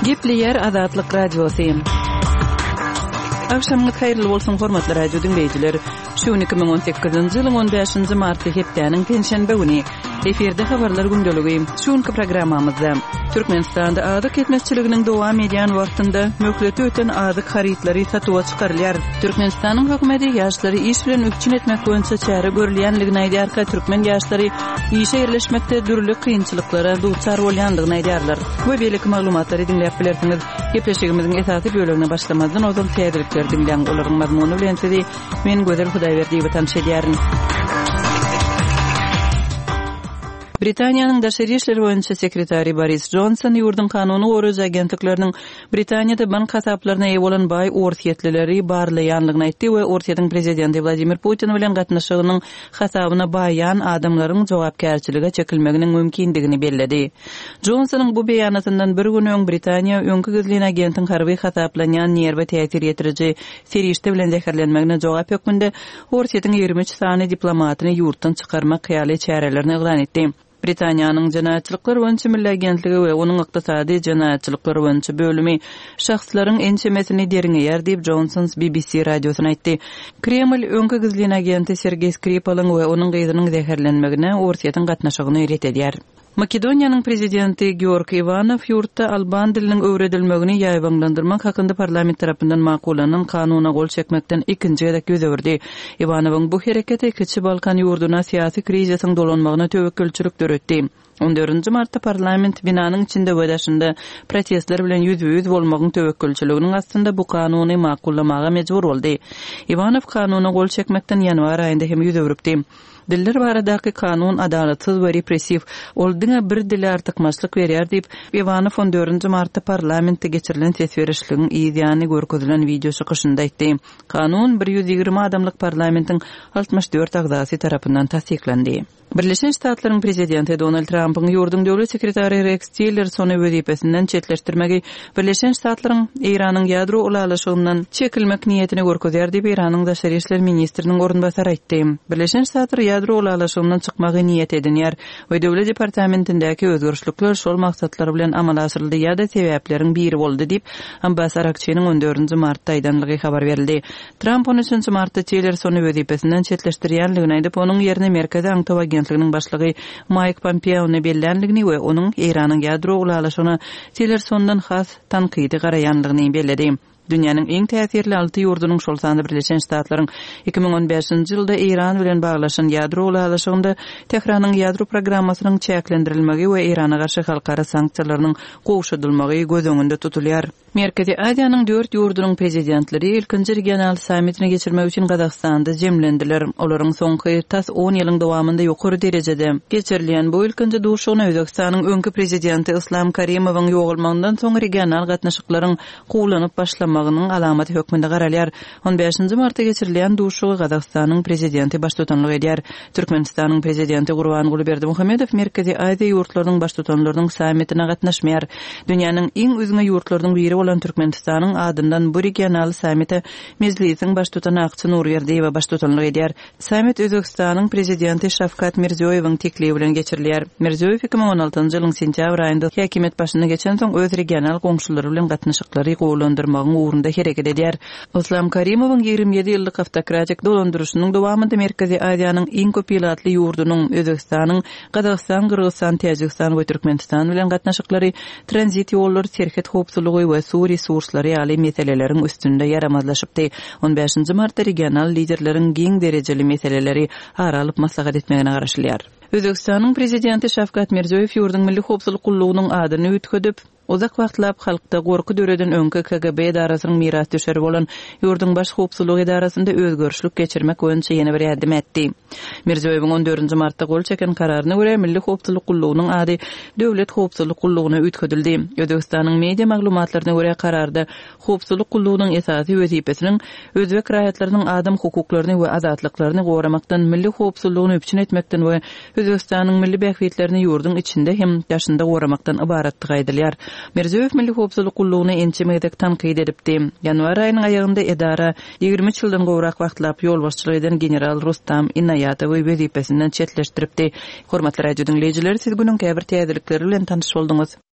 Gepleyer Azatlyk Radiosu. Akşamınız hayırlı bolsun hormatly radio dinleyijiler. Şu 2018-nji ýylyň 15-nji marty hepdeniň penşenbe güni eferde habarlar gündöligi. Şuňky programmamyzda Türkmenistanda adyk etmezçiliginiň dowam edýän wagtynda möhlet öten adyk harytlary satywa çykarylýar. Türkmenistanyň hökümeti ýaşlary iş bilen ökçün etmek boýunça çäre görülýänligini aýdýar. Türkmen ýaşlary işe ýerleşmekde dürli kynçylyklara duçar bolýandygyny aýdýarlar. Bu beýlik maglumatlary dinläp bilersiňiz. Gepleşigimiziň esasy bölümine başlamazdan ozal täzelikler dinleýän olaryň mazmuny bilen sizi men Gözel Hudaýberdi tanış edýärin. Britaniýanyň daşary işler boýunça sekretary Boris Johnson ýurdun kanuny goruz agentlikleriniň Britaniýada bank hasaplaryna eýe bolan baý orsiýetlileri barlaýanlygyny aýtdy we Orsiýanyň prezidenti Vladimir Putin bilen gatnaşygynyň hasabyna baýan adamlaryň jogapkärçilige çekilmeginiň mümkindigini bellädi. Johnsonyň bu beýanatyndan bir gün öň Britaniýa öňkü gizlin agentin harby hasaplanýan nerbe täsir ýetiriji serişde bilen zäherlenmegine jogap ýokmunda Orsiýanyň 23 sany diplomatyny ýurtdan çykarmak hyýaly çärelerini eglan etdi. Britaniýanyň janaatçylyklar boýunça milli agentligi we onuň ykdysady janaatçylyklar boýunça bölümi şahslaryň ençemesini deriňeýär diýip Johnson BBC radiosyna aýtdy. Kreml öňkü gizlin agenti Sergey Skripal'yň we onuň gyzynyň zäherlenmegine Orsiýanyň gatnaşygyny öýretýär. Makedoniýanyň prezidenti Georg Ivanov ýurtda alban diliniň öwredilmegini ýaýbanlandyrmak hakynda parlament tarapyndan makulanan kanuna gol çekmekden ikinji gezek ýüz öwürdi. Ivanowyň bu hereketi Kiçi Balkan ýurduna syýasy krizisyň dolanmagyna töwekkülçilik döretdi. 14-nji martda parlament binanyň içinde wadaşynda protestler bilen ýüz bolmagyň töwekkülçiliginiň astynda bu kanuny makullamaga mejbur boldy. Ivanov kanuna gol çekmekden ýanwar aýynda hem ýüz öwürdi. Diller baradaky kanun adalatsız we repressiw, oldyňa bir dil artykmaçlyk berýär diýip Ivanov 14-nji martda parlamentde geçirilen sesverişligiň ýa-ni görkezilen video çykışynda aýtdy. Kanun 120 adamlyk parlamentiň 64 agzasy tarapyndan tasdiklendi. Birleşen Ştatlaryň prezidenti Donald Trump'yň ýurdun döwlet sekretary Rex Tillersony wezipesinden çetleşdirmegi Birleşen Ştatlaryň Iranyň ýadro ulalaşygyndan çekilmek niýetini görkezýär diýip Iranyň daşary işler ministriniň orunbasary aýtdy. Birleşen Ştatlar ýadro ulalaşygyndan çykmagy niýet edinýär we döwlet departamentindäki özgörüşlikler şol maksatlar bilen amala asyryldy ýa-da sebäpleriň biri boldy diýip ambassar Akçynyň 14-nji martda aýdanlygy habar berildi. Trump 13-nji martda Tillersony wezipesinden çetleşdirýänligini aýdyp onuň ýerine Merkezi Aňtaw agentliginiň başlygy Mike Pompeo'ny bellenligini we onuň Iranyň ýadro ulalaşygyna Tillersondan has tanqidi garaýanlygyny belledi. Dünýäniň iň täsirli 6 ýurdunyň şol sany Birleşen Ştatlaryň 2015-nji ýylda Iran bilen baglaşan ýadro ulalaşygynda Tehranyň ýadro programmasynyň çäklendirilmegi we Irana garşy halkara sanksiýalarynyň gowşadylmagy göz öňünde tutulýar. Merkezi Aziýanyň 4 ýurdunyň prezidentleri ilkinji regional sammitini geçirmek üçin Gazagstanda jemlendiler. Olaryň soňky 10 ýylyň dowamında ýokary derejede geçirilýän bu ilkinji duşugyny Özbekistanyň öňkü prezidenti Islom Karimowyň ýogulmagyndan soň regional gatnaşyklaryň gowlanyp başlamagynyň alamaty hökmünde garalýar. 15-nji martda geçirilýän duşugy Gazagstanyň prezidenti baştutanlyk edýär. Türkmenistanyň prezidenti Gurbanguly Berdimuhammedow Merkezi Aziýa ýurtlarynyň baştutanlarynyň sammitine gatnaşmaýar. Dünýäniň iň üzüňe ýurtlarynyň biri olan Türkmenistanyň adından bu regional sammite mezlisiň baştutan Akçy Nurberdiýew baştutanlyk edýär. Sammit Özbekistanyň prezidenti Şavkat Mirziýoýewiň teklibi bilen geçirilýär. Mirziýoýew 2016-njy ýylyň sentýabr aýynda häkimet başyna geçen soň öz regional goňşulary bilen gatnaşyklary gowlandyrmagyň uğrunda hereket edýär. Islom Karimowyň 27 ýyllyk awtokratik dolandyrşynyň dowamında Merkezi Aziýanyň iň köp ýylatly ýurdunyň Özbekistanyň, Gazagystan, Kyrgyzstan, Täjikistan we Türkmenistan bilen gatnaşyklary tranzit ýollary, serhet howpsuzlygy we su resurslary ýaly meseleleriň üstünde ýaramazlaşypdy. 15-nji martda regional liderleriň giň derejeli meseleleri aralyp maslahat etmegine garaşylýar. Özbekistanyň prezidenti Şavkat Mirziýoýew ýurdun milli howpsuzlyk gullugynyň adyny ütkedip uzak wagtlap halkda gorku döreden öňkü KGB edarasynyň miras düşeri bolan ýurdun baş howpsuzlyk edarasynda özgörüşlik geçirmek boýunça ýene bir ýardym etdi. Mirziýoýewiň 14-nji martda gol çeken kararyna görä milli howpsuzlyk gullugynyň ady döwlet howpsuzlyk gullugyna ütkedildi. Özbekistanyň media maglumatlaryna görä kararda howpsuzlyk gullugynyň esasy wezipesiniň özbek raýatlarynyň adam hukuklaryny we azatlyklaryny goramakdan milli howpsuzlygyny öpçün etmekden we Özbekistanyň milli bähwitlerini ýurdun içinde hem ýaşynda goramakdan ibaratdygy aýdylýar. Mirziýoýew milli howpsuzlyk gullugyny ençemegdek tanqid edipdi. Ýanwar aýynyň aýagynda edara 23 ýyldan gowrak wagtlap ýol başçylyk eden general Rustam Inayatowy wezipesinden çetleşdiripdi. Hormatly radio dinleýijiler, siz günüň käbir täzelikleri bilen tanyş boldunuz.